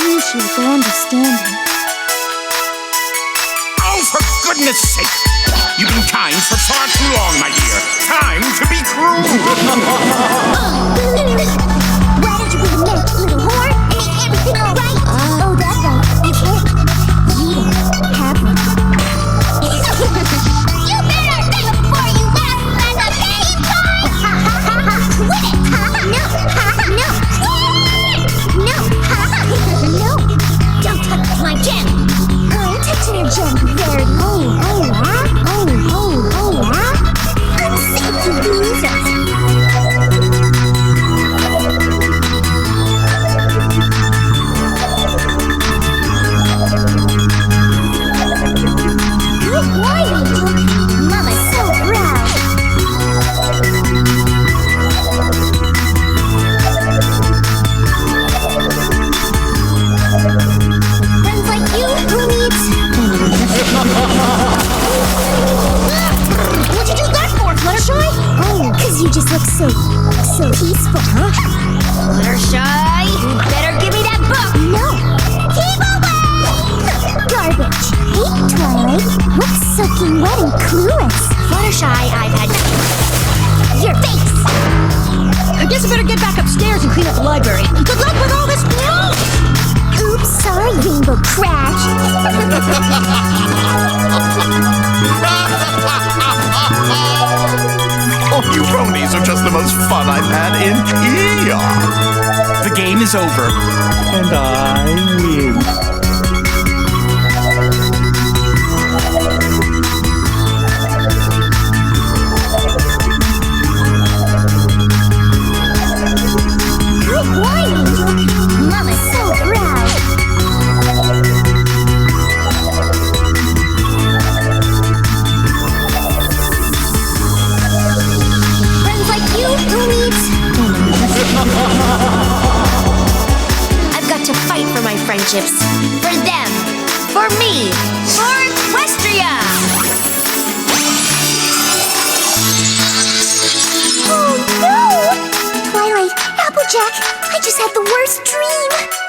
appreciate their understanding. Oh, for goodness sake! You've been kind for far too long, my dear. Time to be cruel! Why did you bring a milk, little whore? And make everything all right? Oh, that's right. You can't. You don't have one. You better think before you laugh like a game toy! Quit it! No! No! No! No! Don't touch my gem! I'm touching your gem very I'm sick of losers! Good boy, Angel! Mama's so proud! Friends like you, who needs... What'd you do that for, Fluttershy? Oh, 'cause you just look so peaceful, huh? Fluttershy, you better give me that book! No! Keep away! Garbage! Hey, Twilight, what's soaking wet and clueless? Fluttershy, I've had... Your face! I guess I better get back upstairs and clean up the library. Good luck with all this... Oops, sorry, Rainbow Crash. Oh, you ponies are just the most fun I've had in eons. The game is over, and I win. Good boy, Angel. Mama's so proud. Friends like you, who needs... I've got to fight for my friendships. For them. For me. For Equestria! Oh, no! Twilight, Applejack, I just had the worst dream.